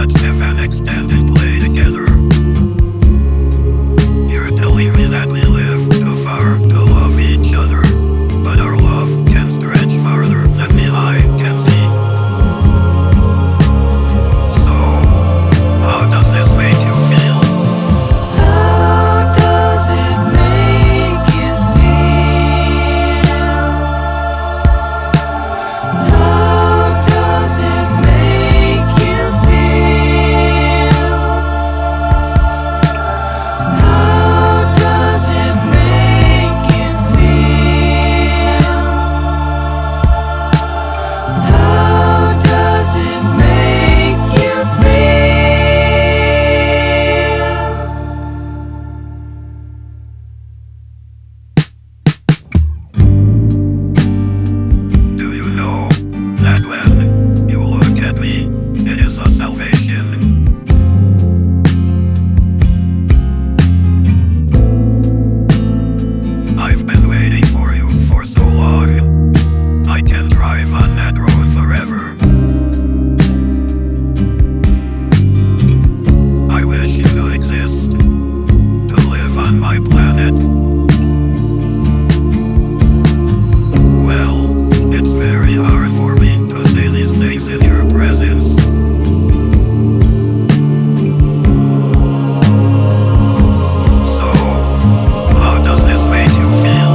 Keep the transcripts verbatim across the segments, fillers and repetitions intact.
Let's have an extended play together. You're telling me that we live too far to love each other, but our love can stretch farther than the eye can see. So, how does this make you feel? How does it make you feel? How does it make you feel? How does it make you feel? How does it make you feel? Do you know that when you look at me, it is a salvation? I've been waiting for you for so long. I can drive on that road forever. I wish you could exist to live on my planet. Well, it's very hard for me to say these things in your presence. So, how does this make you feel?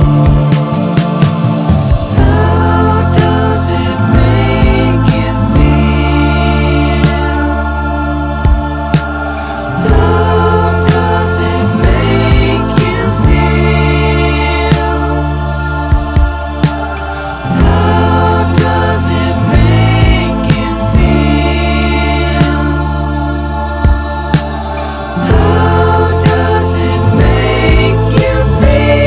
How does it make you feel? How does it make you feel? How does it make you feel? How does it make you feel?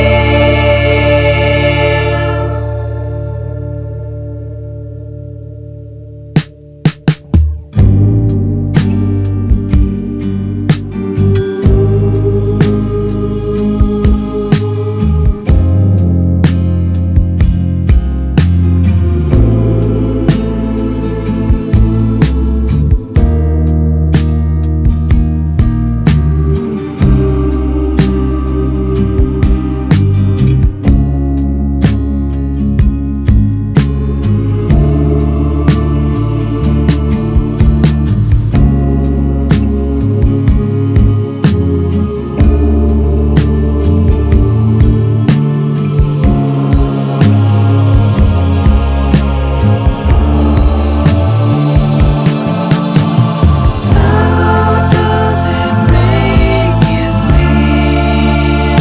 How does it make you feel?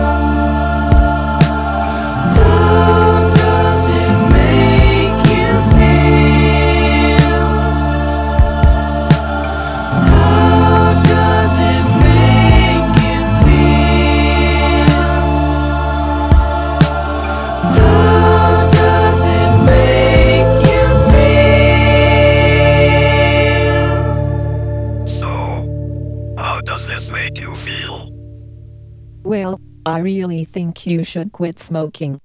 How does it make you feel? How does it make you feel? How does it make you feel? So, how does this make you feel? Well, I really think you should quit smoking.